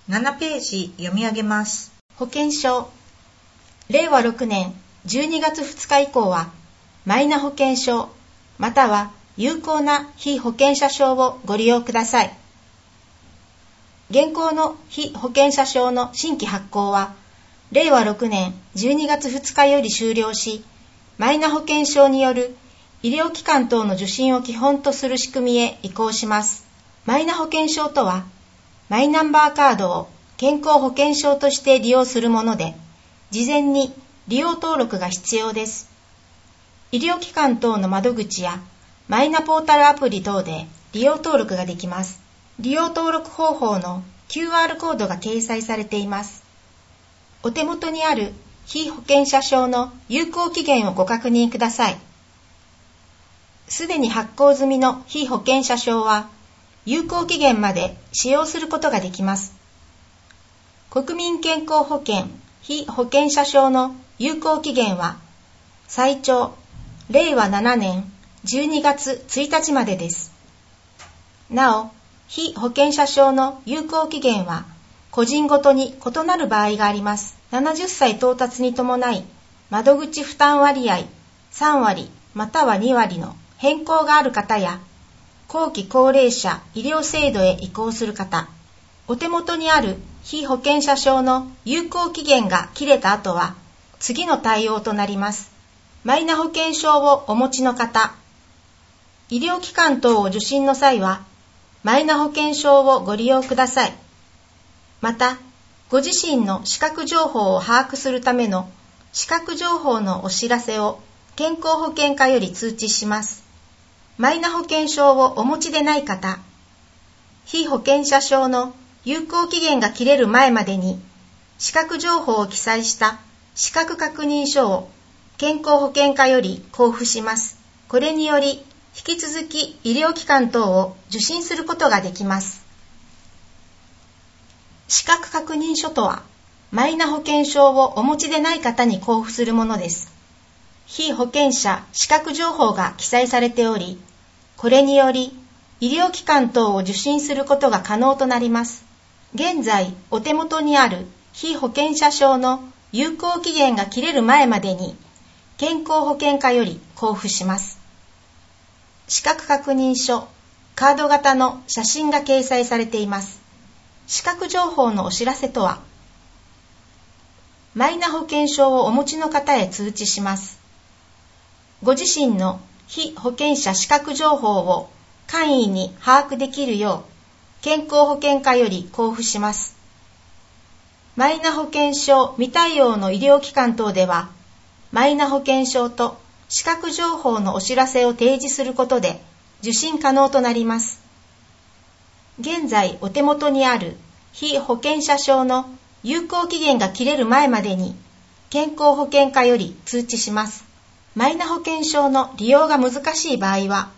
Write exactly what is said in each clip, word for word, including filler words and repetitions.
ななページ読み上げます。 保険証。れいわろくねんじゅうにがつふつか以降は、マイナ保険証、または有効な被保険者証をご利用ください。現行の被保険者証の新規発行は、れいわろくねんじゅうにがつふつかより終了し、マイナ保険証による医療機関等の受診を基本とする仕組みへ移行します。マイナ保険証とは、マイナンバーカードを健康保険証として利用するもので、事前に利用登録が必要です。医療機関等の窓口やマイナポータルアプリ等で利用登録ができます。利用登録方法の キューアール コードが掲載されています。お手元にある被保険者証の有効期限をご確認ください。すでに発行済みの被保険者証は、有効期限まで使用することができます。国民健康保険被保険者証の有効期限は、最長れいわななねんじゅうにがつついたちまでです。なお、被保険者証の有効期限は、個人ごとに異なる場合があります。ななじゅっさい到達に伴い、窓口負担割合さんわりまたはにわりの変更がある方や、後期高齢者医療制度へ移行する方、お手元にある被保険者証の有効期限が切れた後は、次の対応となります。マイナ保険証をお持ちの方、医療機関等を受診の際は、マイナ保険証をご利用ください。また、ご自身の資格情報を把握するための資格情報のお知らせを健康保険課より通知します。マイナ保険証をお持ちでない方、被保険者証の有効期限が切れる前までに資格情報を記載した資格確認書を健康保険課より交付します。これにより引き続き医療機関等を受診することができます。資格確認書とは、マイナ保険証をお持ちでない方に交付するものです。被保険者資格情報が記載されており、これにより医療機関等を受診することが可能となります。現在お手元にある被保険者証の有効期限が切れる前までに健康保険課より交付します。資格確認書、カード型の写真が掲載されています。資格情報のお知らせとは、マイナ保険証をお持ちの方へ通知します。ご自身の被保険者資格情報を簡易に把握できるよう、健康保険課より交付します。マイナ保険証未対応の医療機関等では、マイナ保険証と資格情報のお知らせを提示することで受診可能となります。現在お手元にある被保険者証の有効期限が切れる前までに健康保険課より通知します。マイナ保険証の利用が難しい場合は、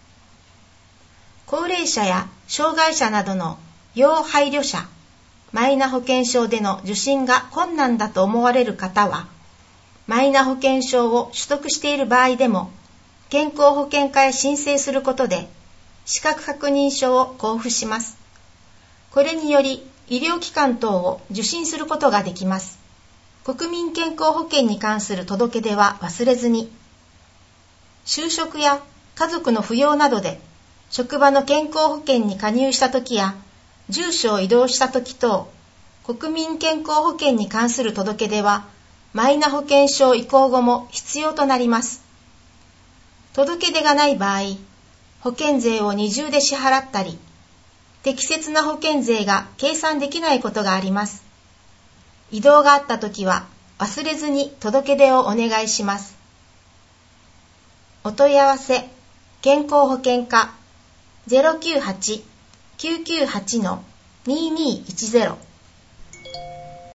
高齢者や障害者などの要配慮者、マイナ保険証での受診が困難だと思われる方は、マイナ保険証を取得している場合でも、健康保険課へ申請することで、資格確認書を交付します。これにより、医療機関等を受診することができます。国民健康保険に関する届け出は忘れずに。就職や家族の扶養などで、職場の健康保険に加入したときや、住所を移動したとき等、国民健康保険に関する届け出は、マイナ保険証移行後も必要となります。届け出がない場合、保険税を二重で支払ったり、適切な保険税が計算できないことがあります。移動があったときは忘れずに届け出をお願いします。お問い合わせ、健康保険課 ゼロきゅうはち きゅうきゅうはち にーにーいちゼロ